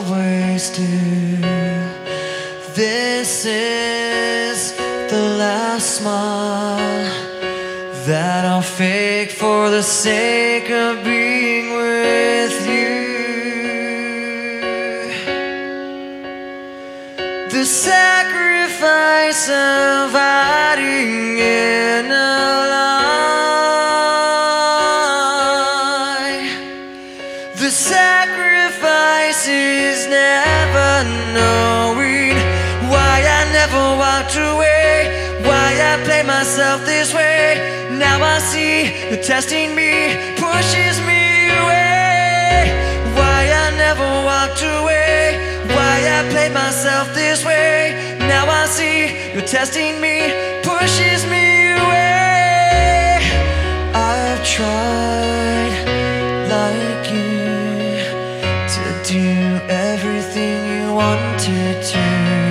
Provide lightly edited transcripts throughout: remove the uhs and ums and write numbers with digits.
always do. This is the last smile that I'll fake for the sake of being with you. The sacrifice of hiding in a lie. The sacrifice is never knowing why I never walked away, why I played myself this way. Now I see you're testing me, pushes me away. Why I never walked away, why I played myself this way. Now I see you're testing me, pushes me away. I've tried like you to do everything you wanted to.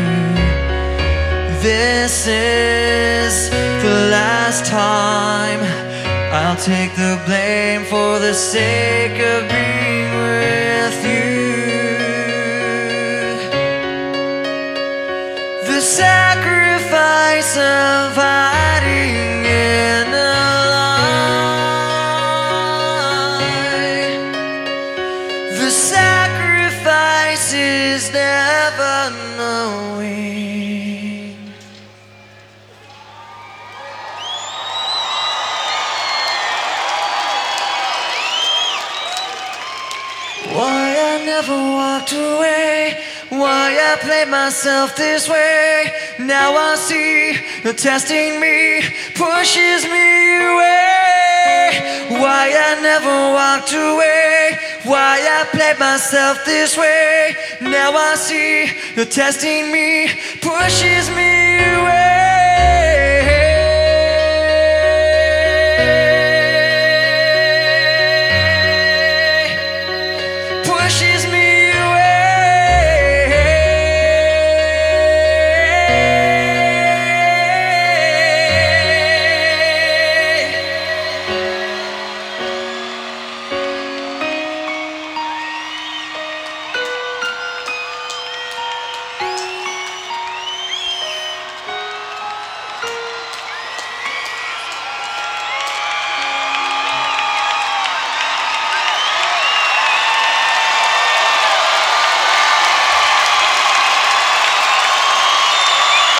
This is the last time I'll take the blame for the sake of being with you. The sacrifice of hiding in a lie. The sacrifice is never knowing. Why I never walked away, why I played myself this way. Now I see you're testing me, pushes me away. Why I never walked away, why I played myself this way. Now I see you're testing me, pushes me